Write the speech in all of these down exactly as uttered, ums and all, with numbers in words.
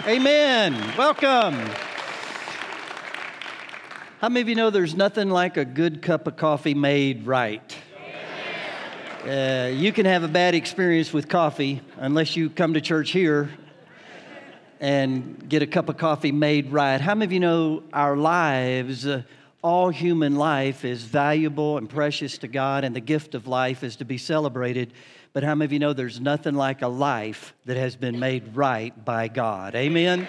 Amen. Welcome. How many of you know there's nothing like a good cup of coffee made right? Uh, you can have a bad experience with coffee unless you come to church here and get a cup of coffee made right. How many of you know our lives, uh, all human life is valuable and precious to God, and the gift of life is to be celebrated? But how many of you know there's nothing like a life that has been made right by God? Amen?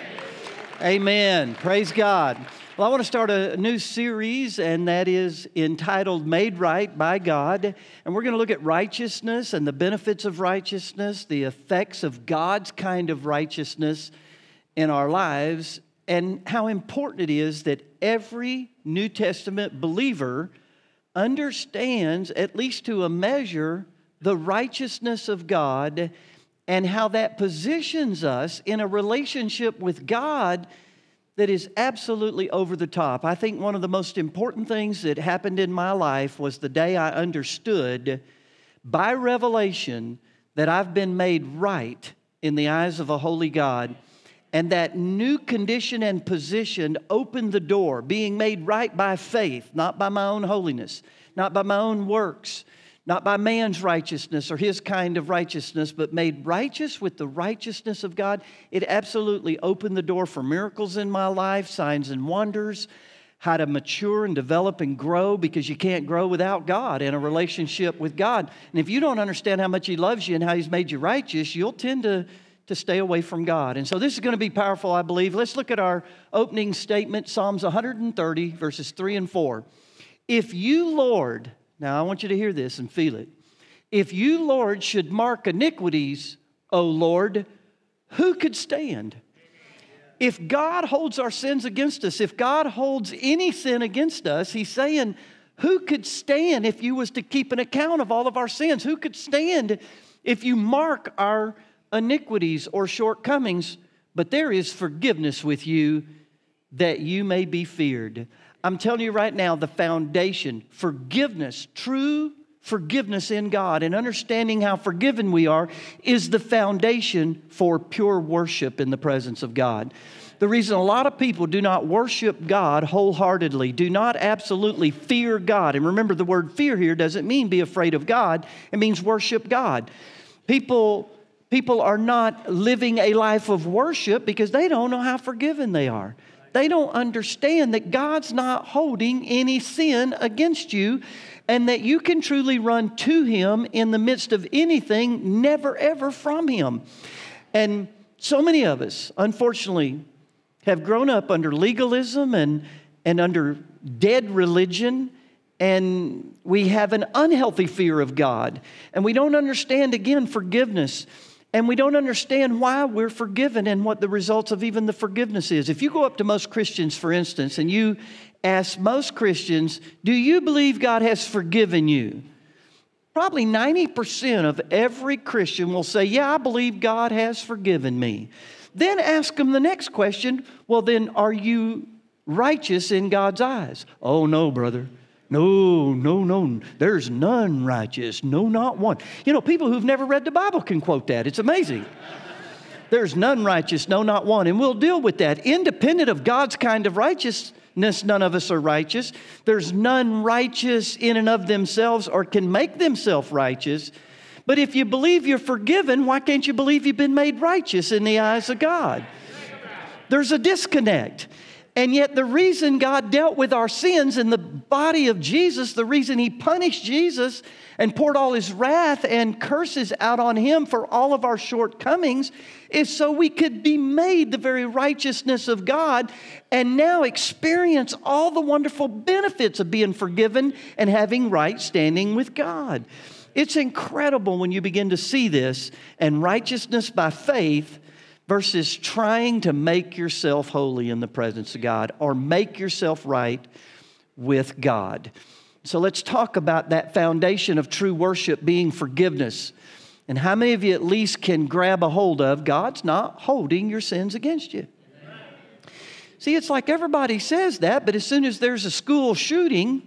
Amen. Praise God. Well, I want to start a new series, and that is entitled Made Right by God. And we're going to look at righteousness and the benefits of righteousness, the effects of God's kind of righteousness in our lives, and how important it is that every New Testament believer understands, at least to a measure, the righteousness of God and how that positions us in a relationship with God that is absolutely over the top. I think one of the most important things that happened in my life was the day I understood by revelation that I've been made right in the eyes of a holy God. And that new condition and position opened the door, being made right by faith, not by my own holiness, not by my own works, not by man's righteousness or his kind of righteousness, but made righteous with the righteousness of God. It absolutely opened the door for miracles in my life, signs and wonders, how to mature and develop and grow, because you can't grow without God in a relationship with God. And if you don't understand how much He loves you and how He's made you righteous, you'll tend to, to stay away from God. And so this is going to be powerful, I believe. Let's look at our opening statement, Psalms one thirty, verses three and four. If you, Lord... Now, I want you to hear this and feel it. If you, Lord, should mark iniquities, O Lord, who could stand? If God holds our sins against us, if God holds any sin against us, He's saying, who could stand if you was to keep an account of all of our sins? Who could stand if you mark our iniquities or shortcomings? But there is forgiveness with you, that you may be feared. I'm telling you right now, the foundation, forgiveness, true forgiveness in God, and understanding how forgiven we are, is the foundation for pure worship in the presence of God. The reason a lot of people do not worship God wholeheartedly, do not absolutely fear God, and remember the word fear here doesn't mean be afraid of God, it means worship God. People, people are not living a life of worship because they don't know how forgiven they are. They don't understand that God's not holding any sin against you, and that you can truly run to Him in the midst of anything, never ever from Him. And so many of us, unfortunately, have grown up under legalism and, and under dead religion, and we have an unhealthy fear of God. And we don't understand, again, forgiveness. And we don't understand why we're forgiven and what the results of even the forgiveness is. If you go up to most Christians, for instance, and you ask most Christians, do you believe God has forgiven you? Probably ninety percent of every Christian will say, yeah, I believe God has forgiven me. Then ask them the next question, well, then are you righteous in God's eyes? Oh, no, brother. No, no, no, there's none righteous, no, not one. You know, people who've never read the Bible can quote that. It's amazing. There's none righteous, no, not one. And we'll deal with that. Independent of God's kind of righteousness, none of us are righteous. There's none righteous in and of themselves or can make themselves righteous. But if you believe you're forgiven, why can't you believe you've been made righteous in the eyes of God? There's a disconnect. And yet the reason God dealt with our sins in the body of Jesus, the reason He punished Jesus and poured all His wrath and curses out on Him for all of our shortcomings, is so we could be made the very righteousness of God and now experience all the wonderful benefits of being forgiven and having right standing with God. It's incredible when you begin to see this, and righteousness by faith versus trying to make yourself holy in the presence of God or make yourself right with God. So let's talk about that foundation of true worship being forgiveness. And how many of you at least can grab a hold of God's not holding your sins against you? Amen. See, it's like everybody says that, but as soon as there's a school shooting,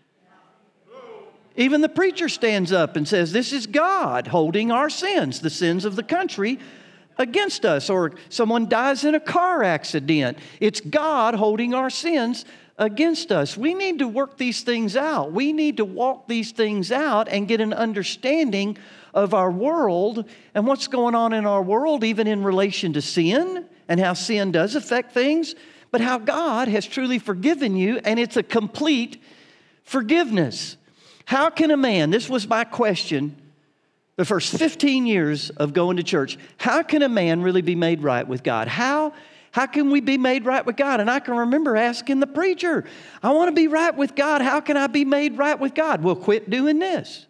even the preacher stands up and says, this is God holding our sins, the sins of the country, against us, or someone dies in a car accident. It's God holding our sins against us. We need to work these things out. We need to walk these things out and get an understanding of our world and what's going on in our world, even in relation to sin and how sin does affect things, but how God has truly forgiven you, and it's a complete forgiveness. How can a man, this was my question the first fifteen years of going to church, how can a man really be made right with God? How, how can we be made right with God? And I can remember asking the preacher, I want to be right with God. How can I be made right with God? Well, quit doing this.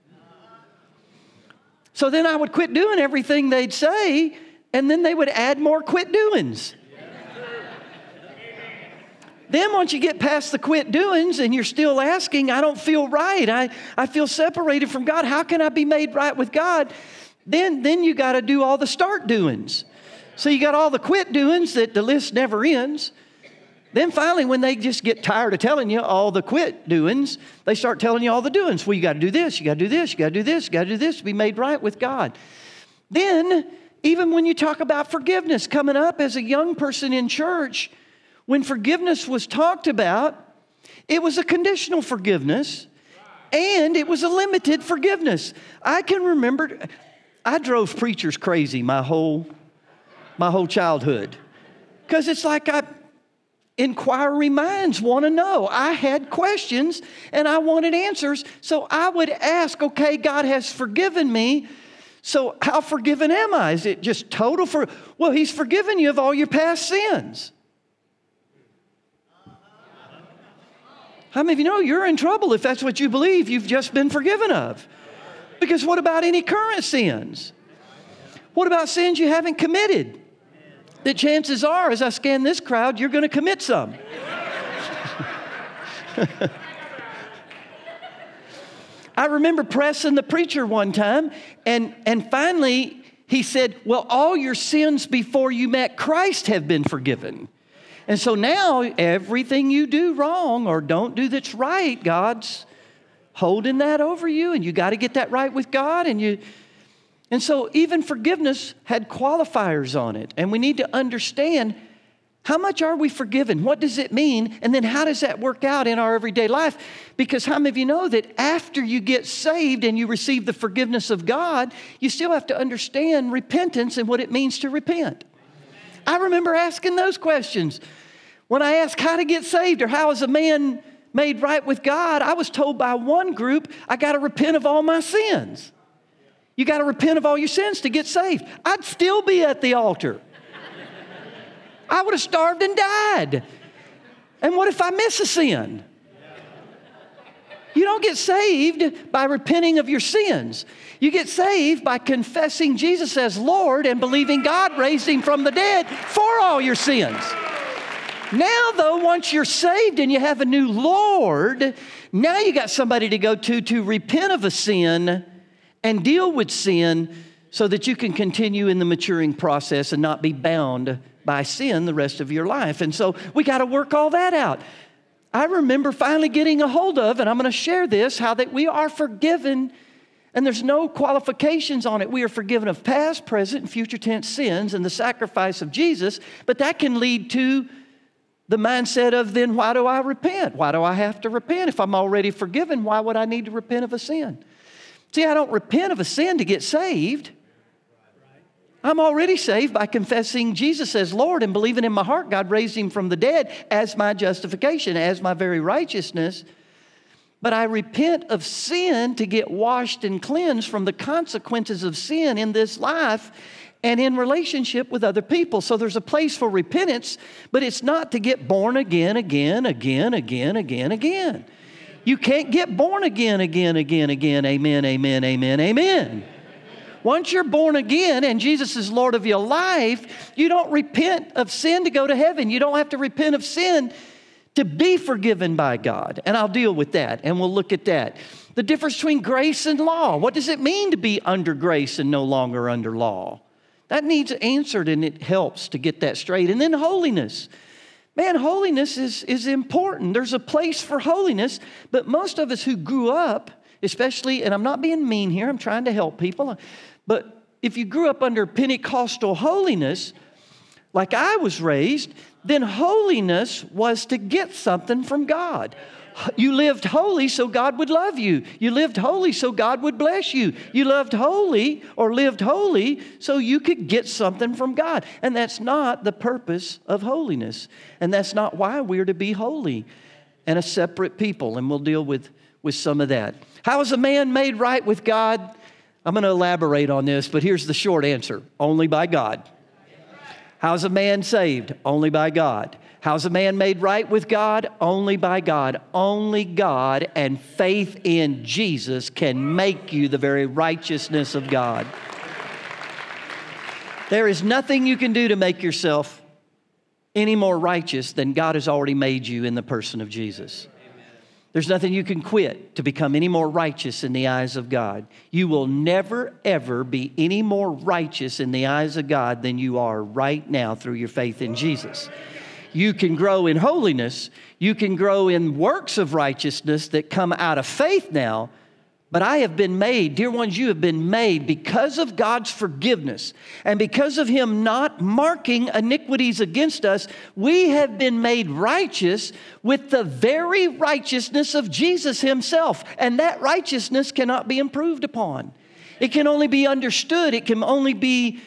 So then I would quit doing everything they'd say, and then they would add more quit doings. Then once you get past the quit doings and you're still asking, I don't feel right. I, I feel separated from God. How can I be made right with God? Then, then you got to do all the start doings. So you got all the quit doings that the list never ends. Then finally, when they just get tired of telling you all the quit doings, they start telling you all the doings. Well, you got to do this, you got to do this, you got to do this, you got to do this to be made right with God. Then, even when you talk about forgiveness coming up as a young person in church, when forgiveness was talked about, it was a conditional forgiveness and it was a limited forgiveness. I can remember, I drove preachers crazy my whole, my whole childhood. Because it's like I, inquiry minds want to know. I had questions and I wanted answers. So I would ask, okay, God has forgiven me. So how forgiven am I? Is it just total for, well, He's forgiven you of all your past sins. How many of you know you're in trouble if that's what you believe you've just been forgiven of? Because what about any current sins? What about sins you haven't committed? That chances are, as I scan this crowd, you're going to commit some. I remember pressing the preacher one time, and, and finally he said, well, all your sins before you met Christ have been forgiven. And so now everything you do wrong or don't do that's right, God's holding that over you, and you got to get that right with God. And you, and so even forgiveness had qualifiers on it. And we need to understand, how much are we forgiven? What does it mean? And then how does that work out in our everyday life? Because how many of you know that after you get saved and you receive the forgiveness of God, you still have to understand repentance and what it means to repent? I remember asking those questions. When I asked how to get saved or how is a man made right with God, I was told by one group, I got to repent of all my sins. You got to repent of all your sins to get saved. I'd still be at the altar. I would have starved and died. And what if I miss a sin? You don't get saved by repenting of your sins. You get saved by confessing Jesus as Lord and believing God raised Him from the dead for all your sins. Now, though, once you're saved and you have a new Lord, now you got somebody to go to to repent of a sin and deal with sin so that you can continue in the maturing process and not be bound by sin the rest of your life. And so we got to work all that out. I remember finally getting a hold of, and I'm going to share this, how that we are forgiven, and there's no qualifications on it. We are forgiven of past, present, and future tense sins and the sacrifice of Jesus, but that can lead to the mindset of, then why do I repent? Why do I have to repent? If I'm already forgiven, why would I need to repent of a sin? See, I don't repent of a sin to get saved. I'm already saved by confessing Jesus as Lord and believing in my heart God raised Him from the dead as my justification, as my very righteousness. But I repent of sin to get washed and cleansed from the consequences of sin in this life and in relationship with other people. So there's a place for repentance, but it's not to get born again, again, again, again, again, again. You can't get born again, again, again, again. Amen, amen, amen, amen. Once you're born again and Jesus is Lord of your life, you don't repent of sin to go to heaven. You don't have to repent of sin to be forgiven by God. And I'll deal with that, and we'll look at that. The difference between grace and law. What does it mean to be under grace and no longer under law? That needs answered, and it helps to get that straight. And then holiness. Man, holiness is, is important. There's a place for holiness, but most of us who grew up, especially, and I'm not being mean here, I'm trying to help people, but if you grew up under Pentecostal holiness, like I was raised, then holiness was to get something from God. You lived holy so God would love you. You lived holy so God would bless you. You lived holy or lived holy so you could get something from God. And that's not the purpose of holiness. And that's not why we're to be holy and a separate people. And we'll deal with, with some of that. How is a man made right with God? I'm going to elaborate on this, but here's the short answer. Only by God. How's a man saved? Only by God. How's a man made right with God? Only by God. Only God and faith in Jesus can make you the very righteousness of God. There is nothing you can do to make yourself any more righteous than God has already made you in the person of Jesus. There's nothing you can quit to become any more righteous in the eyes of God. You will never, ever be any more righteous in the eyes of God than you are right now through your faith in Jesus. You can grow in holiness. You can grow in works of righteousness that come out of faith now. But I have been made, dear ones, you have been made because of God's forgiveness and because of Him not marking iniquities against us. We have been made righteous with the very righteousness of Jesus Himself. And that righteousness cannot be improved upon. It can only be understood. It can only be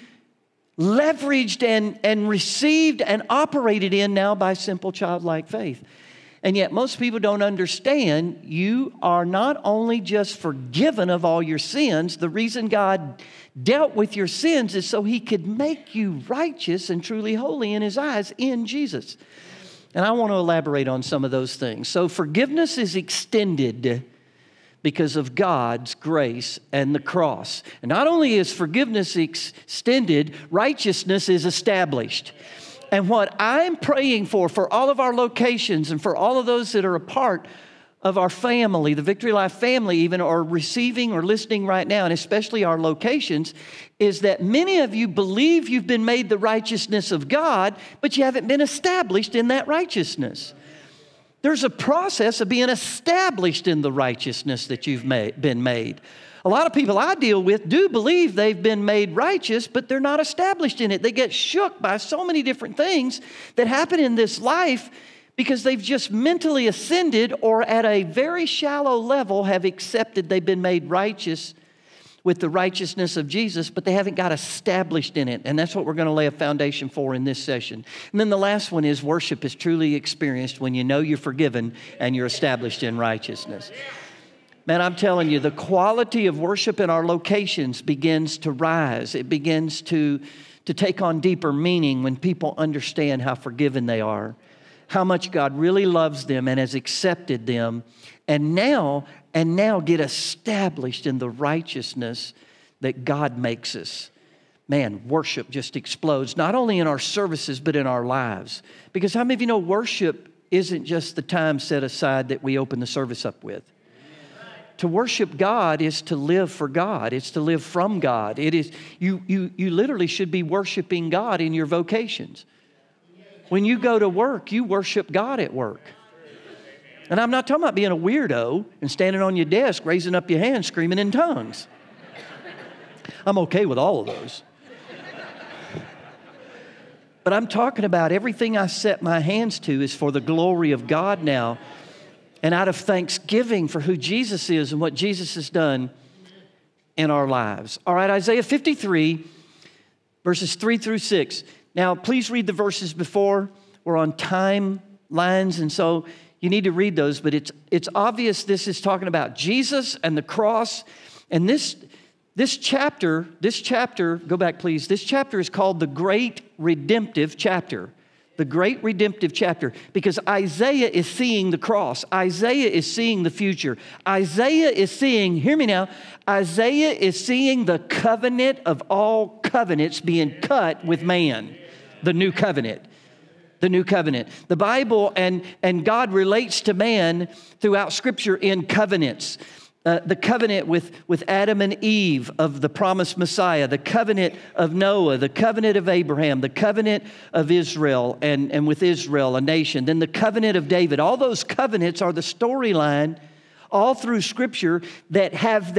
leveraged and, and received and operated in now by simple childlike faith. And yet most people don't understand you are not only just forgiven of all your sins. The reason God dealt with your sins is so He could make you righteous and truly holy in His eyes in Jesus. And I want to elaborate on some of those things. So forgiveness is extended because of God's grace and the cross. And not only is forgiveness extended, righteousness is established. And what I'm praying for, for all of our locations and for all of those that are a part of our family, the Victory Life family even, or receiving or listening right now, and especially our locations, is that many of you believe you've been made the righteousness of God, but you haven't been established in that righteousness. There's a process of being established in the righteousness that you've made, been made. A lot of people I deal with do believe they've been made righteous, but they're not established in it. They get shook by so many different things that happen in this life because they've just mentally ascended or at a very shallow level have accepted they've been made righteous with the righteousness of Jesus, but they haven't got established in it. And that's what we're going to lay a foundation for in this session. And then the last one is worship is truly experienced when you know you're forgiven and you're established in righteousness. Man, I'm telling you, the quality of worship in our locations begins to rise. It begins to, to take on deeper meaning when people understand how forgiven they are, how much God really loves them and has accepted them, and now, and now get established in the righteousness that God makes us. Man, worship just explodes, not only in our services, but in our lives. Because how many of you know worship isn't just the time set aside that we open the service up with? To worship God is to live for God. It's to live from God. It is you, you, you literally should be worshiping God in your vocations. When you go to work, you worship God at work. And I'm not talking about being a weirdo and standing on your desk, raising up your hands, screaming in tongues. I'm okay with all of those. But I'm talking about everything I set my hands to is for the glory of God now. And out of thanksgiving for who Jesus is and what Jesus has done in our lives. All right, Isaiah fifty-three, verses three through six. Now, please read the verses before. We're on timelines, and so you need to read those. But it's it's obvious this is talking about Jesus and the cross. And this, this chapter, this chapter, go back please. This chapter is called the Great Redemptive Chapter. The great redemptive chapter, because Isaiah is seeing the cross. Isaiah is seeing the future. Isaiah is seeing, hear me now, Isaiah is seeing the covenant of all covenants being cut with man. The new covenant. The new covenant. The Bible and, and God relates to man throughout Scripture in covenants. Uh, the covenant with, with Adam and Eve of the promised Messiah, the covenant of Noah, the covenant of Abraham, the covenant of Israel and, and with Israel, a nation, then the covenant of David. All those covenants are the storyline all through Scripture that have their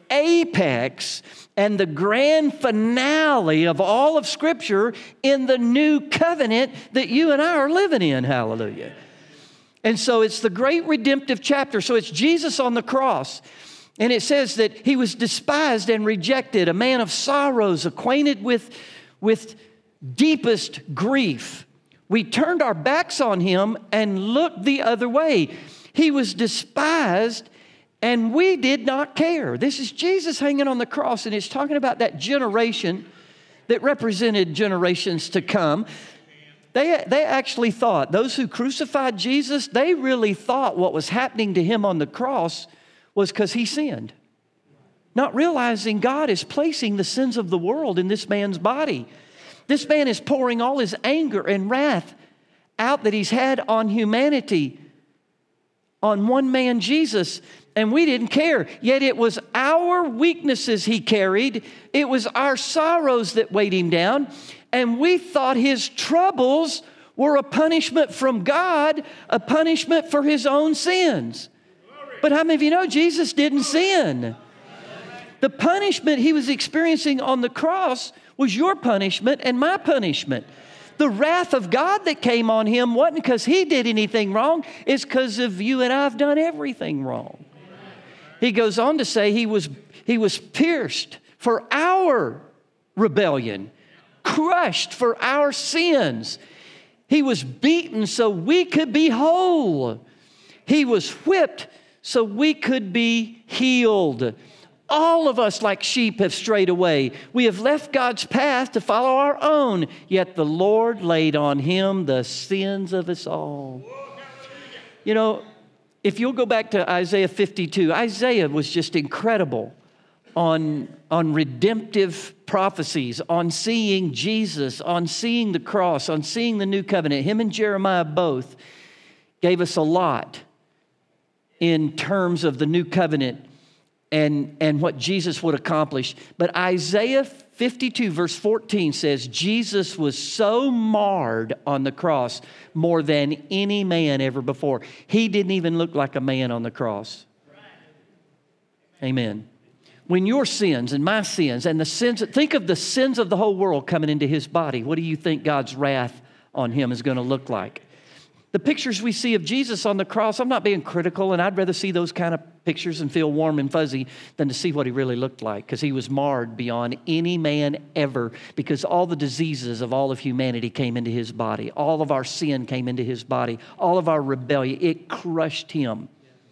apex and the grand finale of all of Scripture in the new covenant that you and I are living in. Hallelujah. And so it's the great redemptive chapter. So it's Jesus on the cross. And it says that he was despised and rejected, a man of sorrows, acquainted with, with deepest grief. We turned our backs on him and looked the other way. He was despised and we did not care. This is Jesus hanging on the cross, and it's talking about that generation that represented generations to come. They, they actually thought, those who crucified Jesus, they really thought what was happening to him on the cross was because he sinned. Not realizing God is placing the sins of the world in this man's body. This man is pouring all his anger and wrath out that he's had on humanity, on one man, Jesus, and we didn't care. Yet it was our weaknesses he carried. It was our sorrows that weighed him down. And we thought his troubles were a punishment from God, a punishment for his own sins. But how many of you know Jesus didn't sin? The punishment he was experiencing on the cross was your punishment and my punishment. The wrath of God that came on him wasn't because he did anything wrong. It's because of you and I have done everything wrong. He goes on to say he was, he was pierced for our rebellion, crushed for our sins. He was beaten so we could be whole. He was whipped so we could be healed. All of us like sheep have strayed away. We have left God's path to follow our own, yet the Lord laid on him the sins of us all. You know, if you'll go back to Isaiah fifty-two, Isaiah was just incredible on, on redemptive prophecies, on seeing Jesus, on seeing the cross, on seeing the new covenant. Him and Jeremiah both gave us a lot in terms of the new covenant and, and what Jesus would accomplish. But Isaiah fifty-two verse fourteen says, Jesus was so marred on the cross more than any man ever before. He didn't even look like a man on the cross. Amen. When your sins and my sins and the sins, think of the sins of the whole world coming into his body. What do you think God's wrath on him is going to look like? The pictures we see of Jesus on the cross, I'm not being critical, and I'd rather see those kind of pictures and feel warm and fuzzy than to see what he really looked like, because he was marred beyond any man ever, because all the diseases of all of humanity came into his body. All of our sin came into his body. All of our rebellion, it crushed him.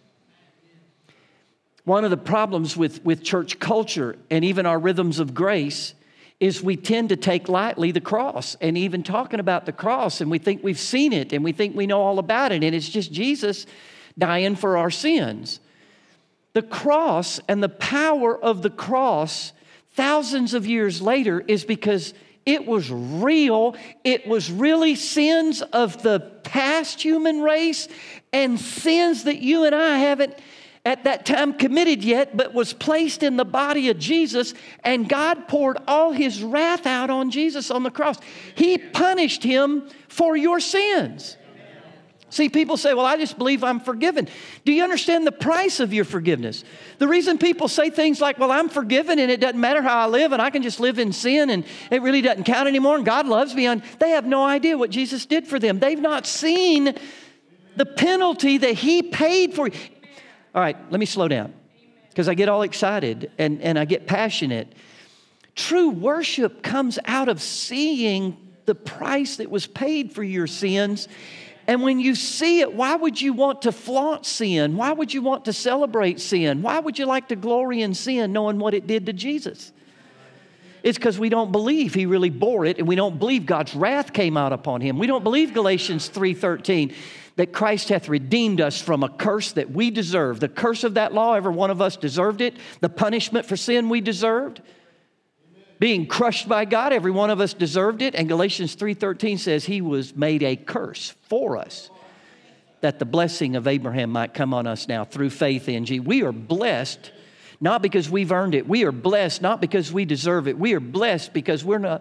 One of the problems with, with church culture and even our rhythms of grace is we tend to take lightly the cross, and even talking about the cross, and we think we've seen it and we think we know all about it, and it's just Jesus dying for our sins. The cross and the power of the cross thousands of years later is because it was real. It was really sins of the past human race and sins that you and I haven't at that time committed yet, but was placed in the body of Jesus, and God poured all his wrath out on Jesus on the cross. He punished him for your sins. See, people say, well, I just believe I'm forgiven. Do you understand the price of your forgiveness? The reason people say things like, well, I'm forgiven and it doesn't matter how I live and I can just live in sin and it really doesn't count anymore and God loves me, they have no idea what Jesus did for them. They've not seen the penalty that he paid for. All right, let me slow down because I get all excited and, and I get passionate. True worship comes out of seeing the price that was paid for your sins. And when you see it, why would you want to flaunt sin? Why would you want to celebrate sin? Why would you like to glory in sin knowing what it did to Jesus? It's because we don't believe he really bore it, and we don't believe God's wrath came out upon him. We don't believe Galatians three thirteen, that Christ hath redeemed us from a curse that we deserve. The curse of that law, every one of us deserved it. The punishment for sin we deserved. Being crushed by God, every one of us deserved it. And Galatians three thirteen says he was made a curse for us, that the blessing of Abraham might come on us now through faith in Jesus. We are blessed not because we've earned it. We are blessed not because we deserve it. We are blessed because we're not,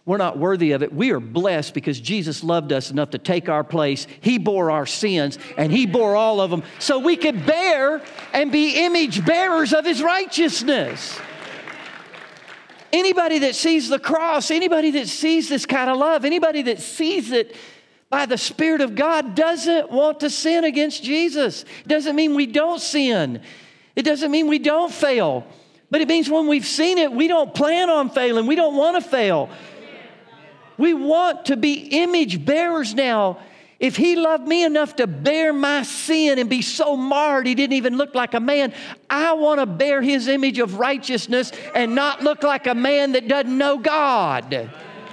We're not worthy of it. We are blessed because Jesus loved us enough to take our place. He bore our sins, and He bore all of them so we could bear and be image bearers of His righteousness. Anybody that sees the cross, anybody that sees this kind of love, anybody that sees it by the Spirit of God doesn't want to sin against Jesus. It doesn't mean we don't sin. It doesn't mean we don't fail. But it means when we've seen it, we don't plan on failing. We don't want to fail. We want to be image bearers now. If He loved me enough to bear my sin and be so marred He didn't even look like a man, I want to bear His image of righteousness and not look like a man that doesn't know God.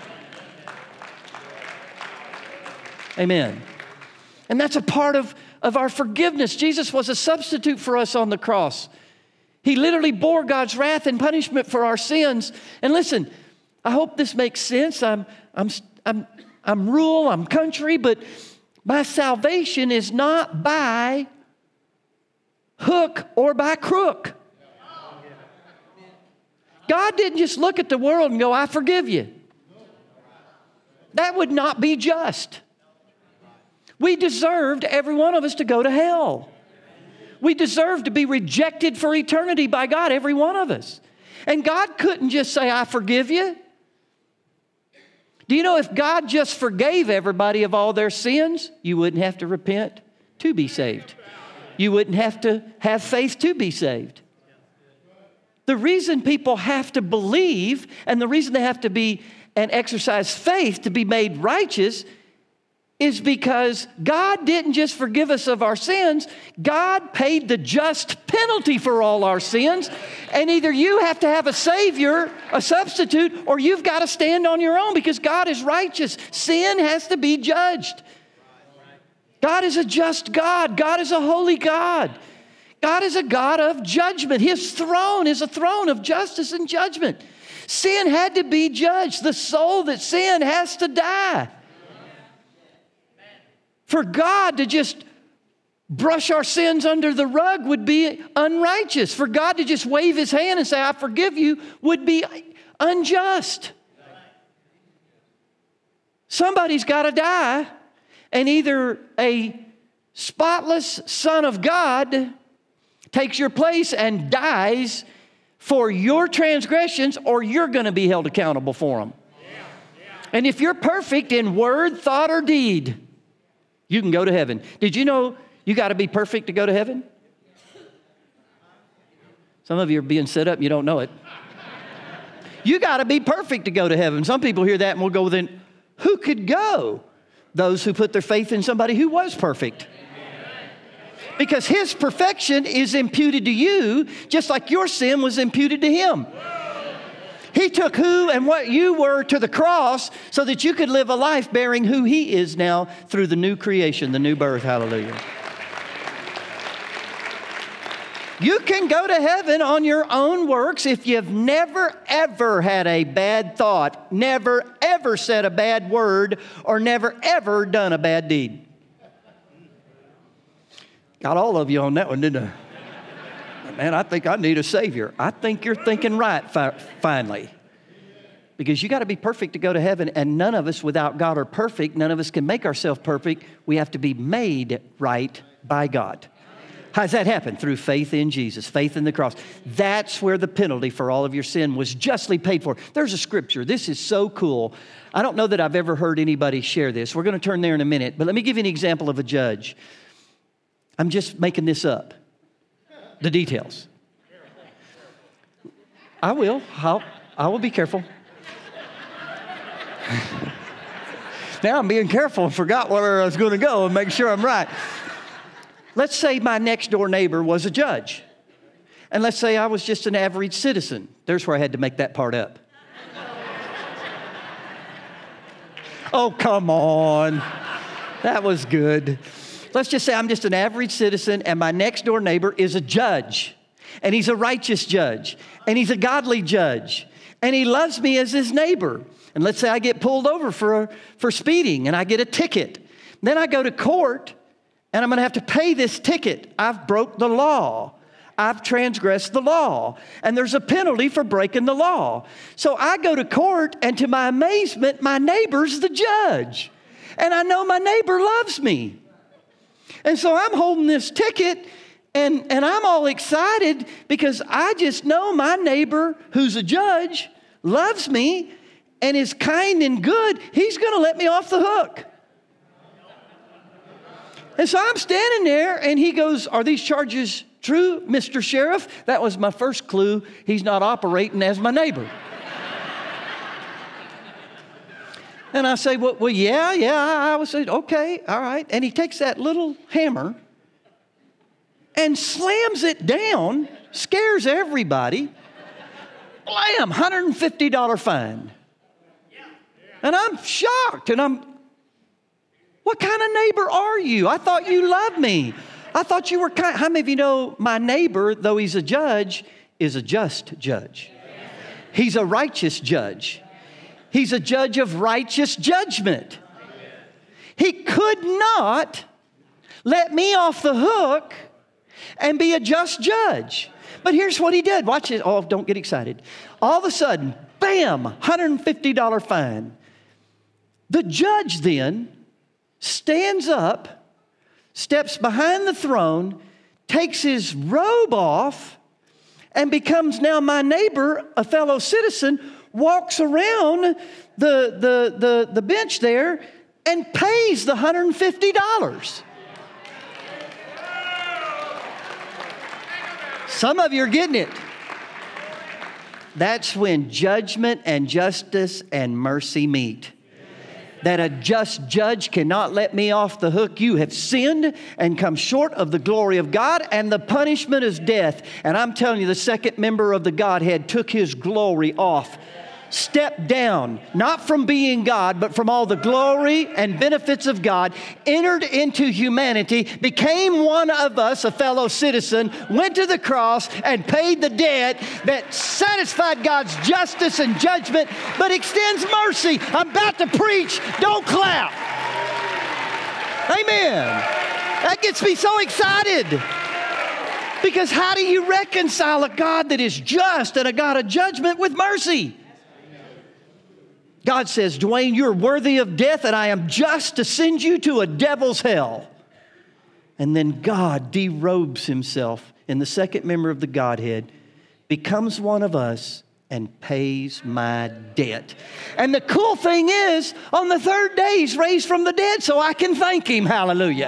Amen. And that's a part of, of our forgiveness. Jesus was a substitute for us on the cross. He literally bore God's wrath and punishment for our sins. And listen, I hope this makes sense. I'm, I'm, I'm, I'm rural, I'm country, but my salvation is not by hook or by crook. God didn't just look at the world and go, I forgive you. That would not be just. We deserved, every one of us, to go to hell. We deserve to be rejected for eternity by God, every one of us. And God couldn't just say, I forgive you. Do you know if God just forgave everybody of all their sins, you wouldn't have to repent to be saved. You wouldn't have to have faith to be saved. The reason people have to believe and the reason they have to be and exercise faith to be made righteous is because God didn't just forgive us of our sins. God paid the just penalty for all our sins. And either you have to have a Savior, a substitute, or you've got to stand on your own because God is righteous. Sin has to be judged. God is a just God. God is a holy God. God is a God of judgment. His throne is a throne of justice and judgment. Sin had to be judged. The soul that sinned has to die. For God to just brush our sins under the rug would be unrighteous. For God to just wave His hand and say, I forgive you, would be unjust. Somebody's got to die, and either a spotless Son of God takes your place and dies for your transgressions, or you're going to be held accountable for them. And if you're perfect in word, thought, or deed, you can go to heaven. Did you know you got to be perfect to go to heaven? Some of you are being set up and you don't know it. You got to be perfect to go to heaven. Some people hear that and will go, then who could go? Those who put their faith in somebody who was perfect. Because His perfection is imputed to you just like your sin was imputed to Him. He took who and what you were to the cross so that you could live a life bearing who He is now through the new creation, the new birth. Hallelujah. You can go to heaven on your own works if you've never, ever had a bad thought, never, ever said a bad word, or never, ever done a bad deed. Got all of you on that one, didn't I? Man, I think I need a Savior. I think you're thinking right fi- finally. Because you got to be perfect to go to heaven, and none of us without God are perfect. None of us can make ourselves perfect. We have to be made right by God. How does that happen? Through faith in Jesus, faith in the cross. That's where the penalty for all of your sin was justly paid for. There's a scripture. This is so cool. I don't know that I've ever heard anybody share this. We're going to turn there in a minute, but let me give you an example of a judge. I'm just making this up. The details. I will. I'll, I will be careful. Now I'm being careful and forgot where I was going to go and make sure I'm right. Let's say my next door neighbor was a judge. And let's say I was just an average citizen. There's where I had to make that part up. Oh, come on. That was good. Let's just say I'm just an average citizen and my next door neighbor is a judge. And he's a righteous judge. And he's a godly judge. And he loves me as his neighbor. And let's say I get pulled over for, for speeding and I get a ticket. Then I go to court and I'm going to have to pay this ticket. I've broke the law. I've transgressed the law, and there's a penalty for breaking the law. So I go to court, and to my amazement, my neighbor's the judge. And I know my neighbor loves me. And so I'm holding this ticket, and, and I'm all excited because I just know my neighbor, who's a judge, loves me and is kind and good. He's going to let me off the hook. And so I'm standing there, and he goes, "Are these charges true, Mister Sheriff?" That was my first clue. He's not operating as my neighbor. And I say, well, well, yeah, yeah. I was saying, okay, all right. And he takes that little hammer and slams it down, scares everybody. Blam, one hundred fifty dollars fine. And I'm shocked, and I'm, what kind of neighbor are you? I thought you loved me. I thought you were kind. How many of you know my neighbor, though he's a judge, is a just judge? He's a righteous judge. He's a judge of righteous judgment. He could not let me off the hook and be a just judge. But here's what he did. Watch it. Oh, don't get excited. All of a sudden, bam, one hundred fifty dollars fine. The judge then stands up, steps behind the throne, takes his robe off, and becomes now my neighbor, a fellow citizen, walks around the, the, the, the bench there and pays the one hundred fifty dollars. Some of you are getting it. That's when judgment and justice and mercy meet. That a just judge cannot let me off the hook. You have sinned and come short of the glory of God, and the punishment is death. And I'm telling you, the second member of the Godhead took his glory off. Stepped down, not from being God, but from all the glory and benefits of God, entered into humanity, became one of us, a fellow citizen, went to the cross and paid the debt that satisfied God's justice and judgment, but extends mercy. I'm about to preach. Don't clap. Amen. That gets me so excited. Because how do you reconcile a God that is just and a God of judgment with mercy? God says, "Dwayne, you're worthy of death, and I am just to send you to a devil's hell." And then God derobes himself in the second member of the Godhead, becomes one of us, and pays my debt. And the cool thing is, on the third day, he's raised from the dead, so I can thank him. Hallelujah.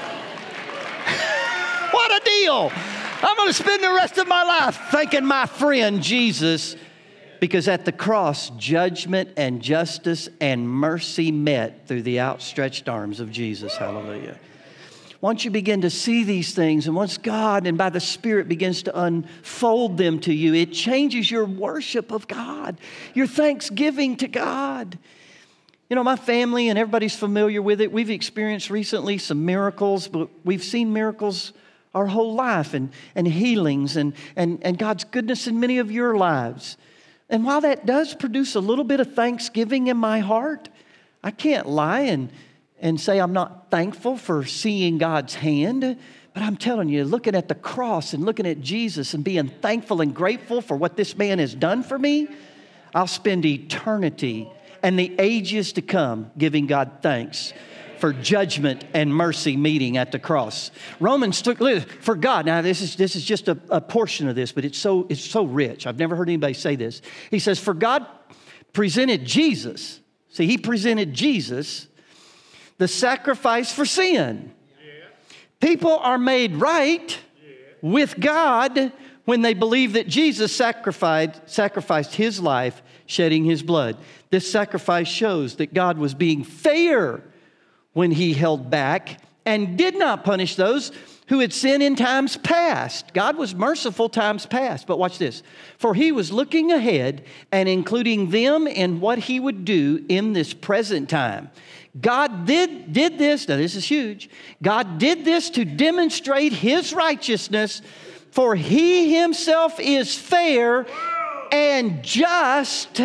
What a deal. I'm going to spend the rest of my life thanking my friend Jesus. Because at the cross, judgment and justice and mercy met through the outstretched arms of Jesus. Hallelujah. Once you begin to see these things, and once God and by the Spirit begins to unfold them to you, it changes your worship of God, your thanksgiving to God. You know, my family, and everybody's familiar with it, we've experienced recently some miracles, but we've seen miracles our whole life, and, and healings, and, and, and God's goodness in many of your lives. And while that does produce a little bit of thanksgiving in my heart, I can't lie and, and say I'm not thankful for seeing God's hand. But I'm telling you, looking at the cross and looking at Jesus and being thankful and grateful for what this man has done for me, I'll spend eternity and the ages to come giving God thanks for judgment and mercy meeting at the cross. Romans, for God, now this is this is just a, a portion of this, but it's so it's so rich. I've never heard anybody say this. He says, for God presented Jesus. See, he presented Jesus, the sacrifice for sin. Yeah. People are made right yeah. with God when they believe that Jesus sacrificed, sacrificed his life, shedding his blood. This sacrifice shows that God was being fair when he held back and did not punish those who had sinned in times past. God was merciful times past. But watch this. For he was looking ahead and including them in what he would do in this present time. God did, did this. Now this is huge. God did this to demonstrate his righteousness, for he himself is fair and just,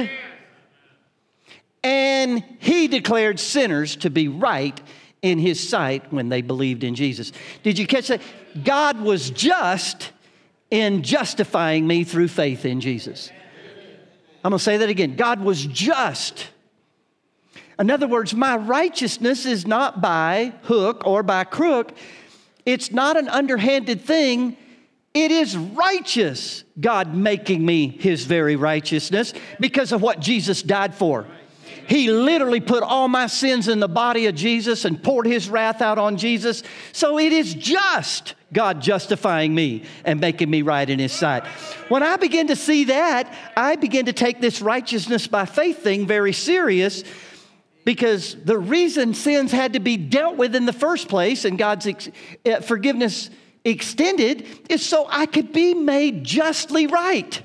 and he declared sinners to be right in his sight when they believed in Jesus. Did you catch that? God was just in justifying me through faith in Jesus. I'm going to say that again. God was just. In other words, my righteousness is not by hook or by crook. It's not an underhanded thing. It is righteous, God making me His very righteousness because of what Jesus died for. He literally put all my sins in the body of Jesus and poured His wrath out on Jesus. So it is just God justifying me and making me right in His sight. When I begin to see that, I begin to take this righteousness by faith thing very serious, because the reason sins had to be dealt with in the first place and God's ex- uh, forgiveness extended is so I could be made justly right.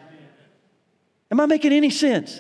Am I making any sense?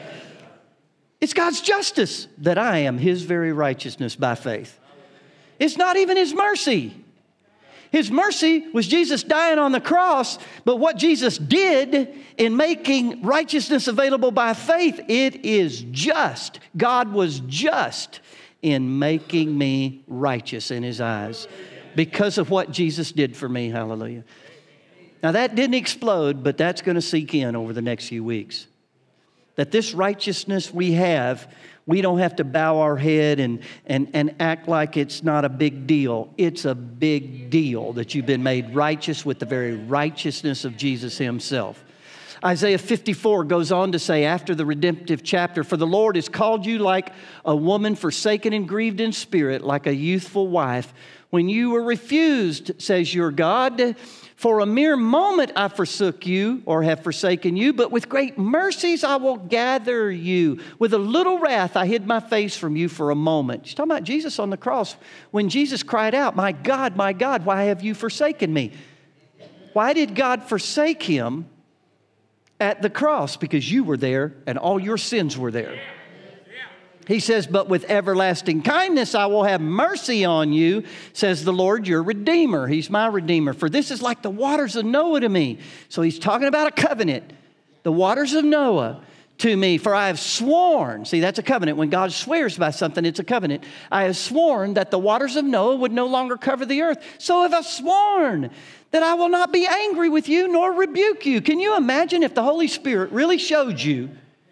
It's God's justice that I am His very righteousness by faith. It's not even His mercy. His mercy was Jesus dying on the cross, but what Jesus did in making righteousness available by faith, it is just. God was just in making me righteous in His eyes because of what Jesus did for me. Hallelujah. Now that didn't explode, but that's going to sink in over the next few weeks. That this righteousness we have, we don't have to bow our head and, and, and act like it's not a big deal. It's a big deal that you've been made righteous with the very righteousness of Jesus Himself. Isaiah fifty-four goes on to say, after the redemptive chapter, "For the Lord has called you like a woman forsaken and grieved in spirit, like a youthful wife. When you were refused, says your God, for a mere moment I forsook you or have forsaken you, but with great mercies I will gather you. With a little wrath I hid my face from you for a moment." She's talking about Jesus on the cross. When Jesus cried out, "My God, my God, why have you forsaken me?" Why did God forsake Him at the cross? Because you were there and all your sins were there. He says, "But with everlasting kindness I will have mercy on you, says the Lord, your Redeemer." He's my Redeemer. "For this is like the waters of Noah to me." So He's talking about a covenant. The waters of Noah to me. "For I have sworn," see, that's a covenant. When God swears by something, it's a covenant. "I have sworn that the waters of Noah would no longer cover the earth. So have I sworn that I will not be angry with you nor rebuke you." Can you imagine if the Holy Spirit really showed you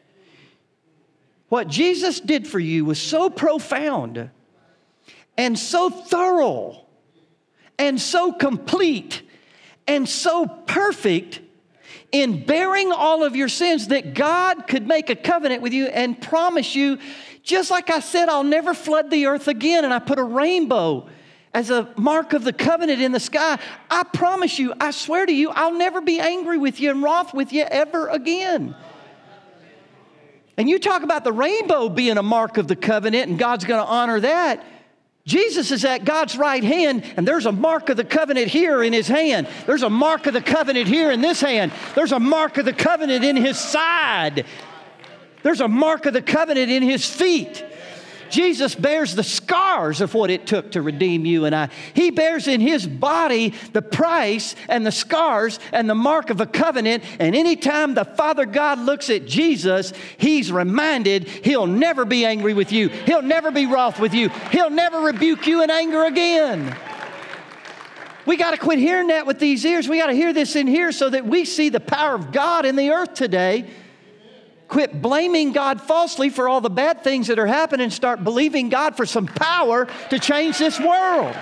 what Jesus did for you was so profound and so thorough and so complete and so perfect in bearing all of your sins that God could make a covenant with you and promise you, just like I said, I'll never flood the earth again, and I put a rainbow as a mark of the covenant in the sky. I promise you, I swear to you, I'll never be angry with you and wroth with you ever again. And you talk about the rainbow being a mark of the covenant and God's going to honor that. Jesus is at God's right hand, and there's a mark of the covenant here in His hand. There's a mark of the covenant here in this hand. There's a mark of the covenant in His side. There's a mark of the covenant in His feet. Jesus bears the scars of what it took to redeem you and I. He bears in His body the price and the scars and the mark of a covenant. And anytime the Father God looks at Jesus, He's reminded He'll never be angry with you. He'll never be wroth with you. He'll never rebuke you in anger again. We got to quit hearing that with these ears. We got to hear this in here so that we see the power of God in the earth today. Quit blaming God falsely for all the bad things that are happening and start believing God for some power to change this world.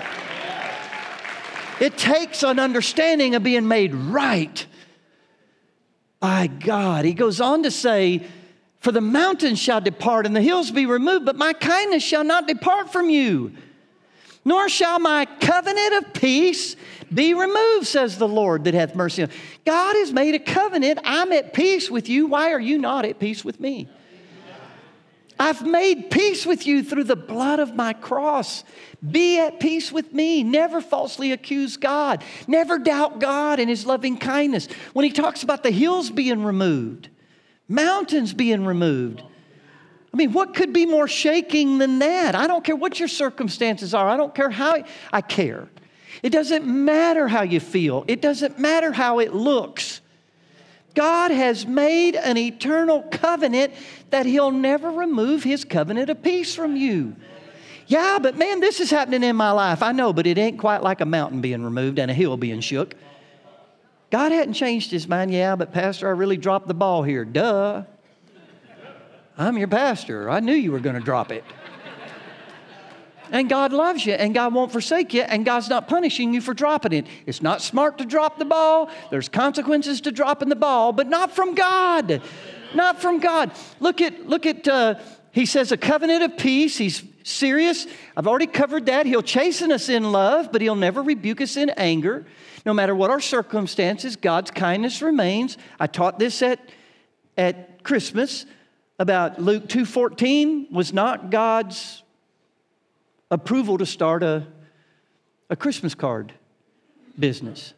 It takes an understanding of being made right by God. He goes on to say, "For the mountains shall depart and the hills be removed, but my kindness shall not depart from you, nor shall my covenant of peace be removed, says the Lord that hath mercy on." God has made a covenant. I'm at peace with you. Why are you not at peace with me? I've made peace with you through the blood of my cross. Be at peace with me. Never falsely accuse God. Never doubt God and His loving kindness. When He talks about the hills being removed, mountains being removed, I mean, what could be more shaking than that? I don't care what your circumstances are. I don't care how I care. It doesn't matter how you feel. It doesn't matter how it looks. God has made an eternal covenant that He'll never remove His covenant of peace from you. Yeah, but man, this is happening in my life. I know, but it ain't quite like a mountain being removed and a hill being shook. God hadn't changed his mind. Yeah, but Pastor, I really dropped the ball here. Duh. I'm your pastor. I knew you were going to drop it. And God loves you, and God won't forsake you, and God's not punishing you for dropping it. It's not smart to drop the ball. There's consequences to dropping the ball, but not from God. Not from God. Look at, look at, uh, he says a covenant of peace. He's serious. I've already covered that. He'll chasten us in love, but he'll never rebuke us in anger. No matter what our circumstances, God's kindness remains. I taught this at, at Christmas about Luke two fourteen was not God's approval to start a, a Christmas card business.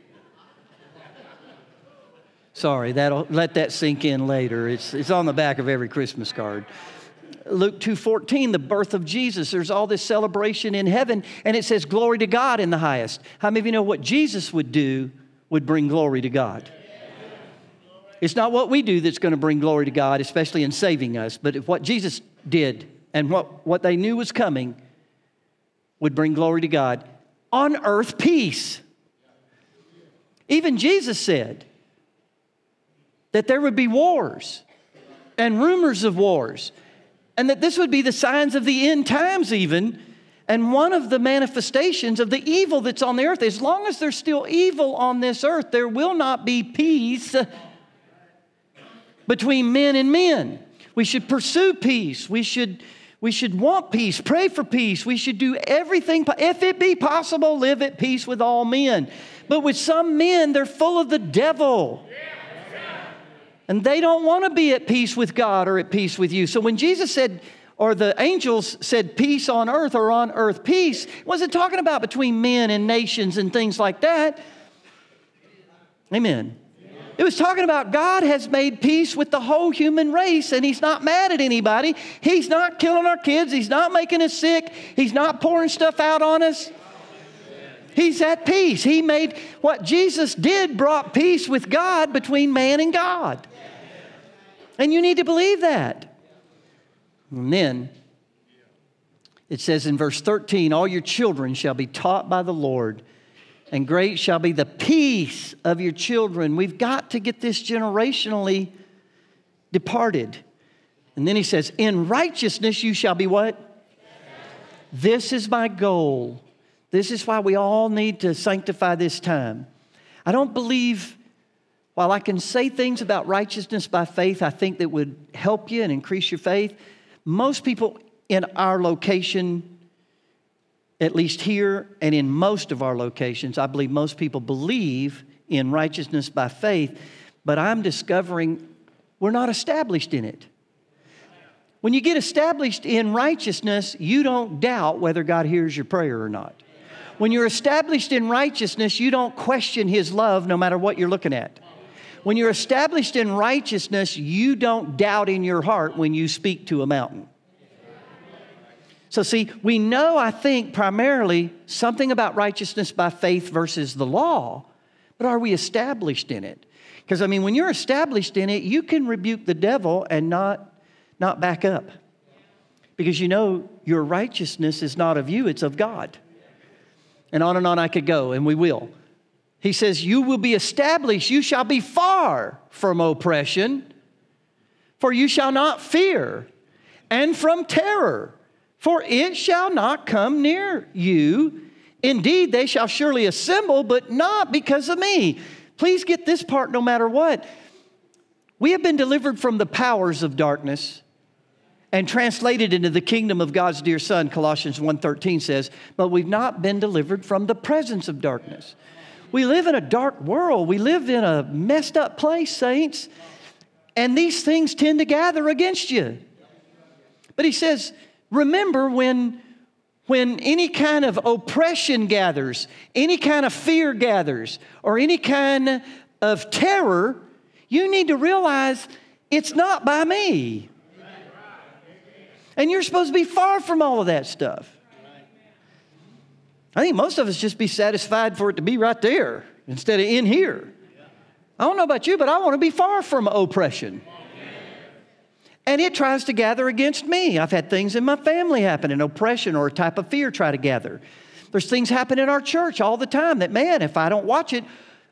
Sorry, that'll let that sink in later. It's, it's on the back of every Christmas card. Luke two fourteen, the birth of Jesus. There's all this celebration in heaven, and it says glory to God in the highest. How many of you know what Jesus would do would bring glory to God? It's not what we do that's going to bring glory to God, especially in saving us, but if what Jesus did and what, what they knew was coming would bring glory to God. On earth, peace. Even Jesus said that there would be wars and rumors of wars, and that this would be the signs of the end times even. And one of the manifestations of the evil that's on the earth, as long as there's still evil on this earth, there will not be peace between men and men. We should pursue peace. We should We should want peace, pray for peace. We should do everything, if it be possible, live at peace with all men. But with some men, they're full of the devil. And they don't want to be at peace with God or at peace with you. So when Jesus said, or the angels said peace on earth or on earth peace, it wasn't talking about between men and nations and things like that. Amen. It was talking about God has made peace with the whole human race, and he's not mad at anybody. He's not killing our kids. He's not making us sick. He's not pouring stuff out on us. He's at peace. He made what Jesus did, brought peace with God between man and God. And you need to believe that. And then it says in verse thirteen, all your children shall be taught by the Lord, and great shall be the peace of your children. We've got to get this generationally departed. And then he says, in righteousness you shall be what? This is my goal. This is why we all need to sanctify this time. I don't believe, while I can say things about righteousness by faith, I think that would help you and increase your faith. Most people in our location, at least here and in most of our locations, I believe most people believe in righteousness by faith, but I'm discovering we're not established in it. When you get established in righteousness, you don't doubt whether God hears your prayer or not. When you're established in righteousness, you don't question His love no matter what you're looking at. When you're established in righteousness, you don't doubt in your heart when you speak to a mountain. So see, we know, I think, primarily something about righteousness by faith versus the law, but are we established in it? Because, I mean, when you're established in it, you can rebuke the devil and not, not back up. Because you know your righteousness is not of you, it's of God. And on and on I could go, and we will. He says, you will be established, you shall be far from oppression, for you shall not fear, and from terror, for it shall not come near you. Indeed, they shall surely assemble, but not because of me. Please get this part no matter what. We have been delivered from the powers of darkness and translated into the kingdom of God's dear Son, Colossians one thirteen says, but we've not been delivered from the presence of darkness. We live in a dark world. We live in a messed up place, saints. And these things tend to gather against you. But he says, remember when, when any kind of oppression gathers, any kind of fear gathers, or any kind of terror, you need to realize it's not by me. And you're supposed to be far from all of that stuff. I think most of us just be satisfied for it to be right there instead of in here. I don't know about you, but I want to be far from oppression. And it tries to gather against me. I've had things in my family happen, an oppression or a type of fear try to gather. There's things happen in our church all the time that, man, if I don't watch it,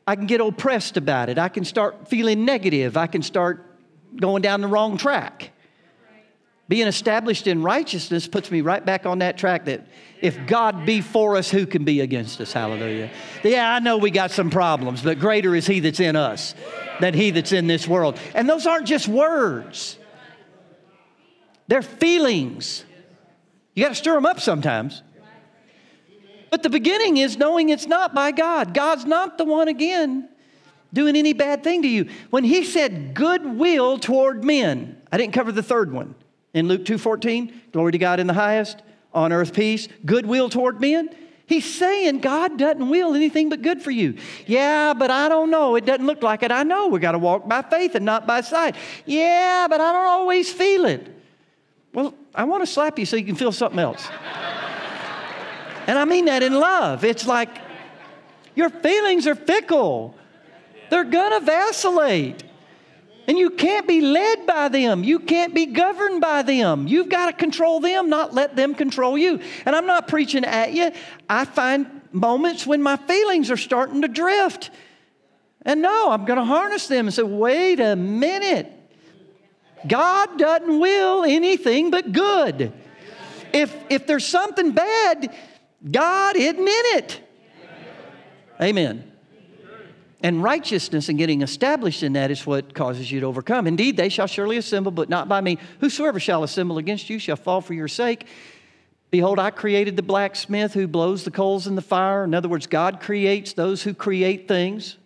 I can get oppressed about it. I can start feeling negative. I can start going down the wrong track. Being established in righteousness puts me right back on that track that if God be for us, who can be against us? Hallelujah. Yeah, I know we got some problems, but greater is He that's in us than he that's in this world. And those aren't just words. They're feelings. You got to stir them up sometimes. But the beginning is knowing it's not by God. God's not the one, again, doing any bad thing to you. When He said goodwill toward men, I didn't cover the third one. In Luke two fourteen, glory to God in the highest, on earth peace, goodwill toward men. He's saying God doesn't will anything but good for you. Yeah, but I don't know. It doesn't look like it. I know we got to walk by faith and not by sight. Yeah, but I don't always feel it. Well, I want to slap you so you can feel something else. And I mean that in love. It's like your feelings are fickle. They're going to vacillate. And you can't be led by them. You can't be governed by them. You've got to control them, not let them control you. And I'm not preaching at you. I find moments when my feelings are starting to drift. And no, I'm going to harness them and say, wait a minute. God doesn't will anything but good. If, if there's something bad, God isn't in it. Amen. And righteousness and getting established in that is what causes you to overcome. Indeed, they shall surely assemble, but not by me. Whosoever shall assemble against you shall fall for your sake. Behold, I created the blacksmith who blows the coals in the fire. In other words, God creates those who create things.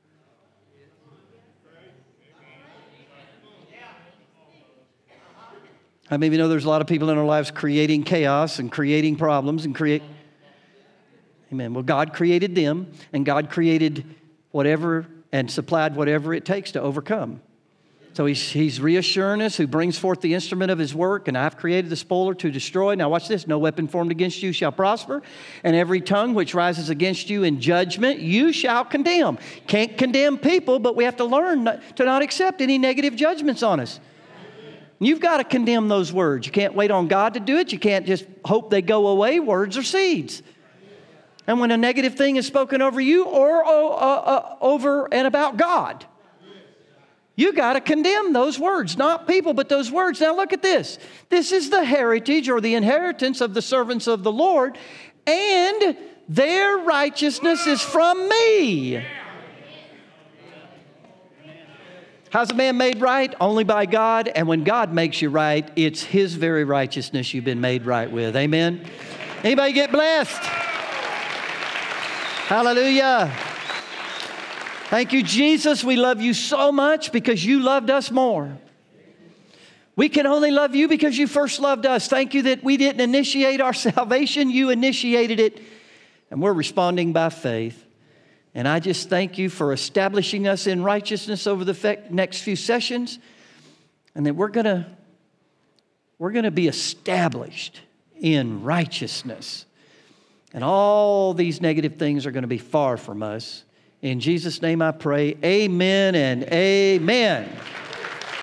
How many of you know there's a lot of people in our lives creating chaos and creating problems and create... Amen. Well, God created them, and God created whatever and supplied whatever it takes to overcome. So he's, he's reassuring us who brings forth the instrument of His work, and I've created the spoiler to destroy. Now watch this. No weapon formed against you shall prosper, and every tongue which rises against you in judgment you shall condemn. Can't condemn people, but we have to learn not, to not accept any negative judgments on us. You've got to condemn those words. You can't wait on God to do it. You can't just hope they go away. Words are seeds. And when a negative thing is spoken over you or uh, uh, over and about God, you got to condemn those words, not people, but those words. Now look at this. This is the heritage or the inheritance of the servants of the Lord, and their righteousness is from me. How's a man made right? Only by God. And when God makes you right, it's His very righteousness you've been made right with. Amen? Anybody get blessed? Hallelujah. Thank you, Jesus. We love you so much because you loved us more. We can only love you because you first loved us. Thank you that we didn't initiate our salvation. You initiated it, and we're responding by faith. And I just thank you for establishing us in righteousness over the fe- next few sessions, and that we're going to we're going to be established in righteousness. And all these negative things are going to be far from us. In Jesus' name I pray, amen and amen.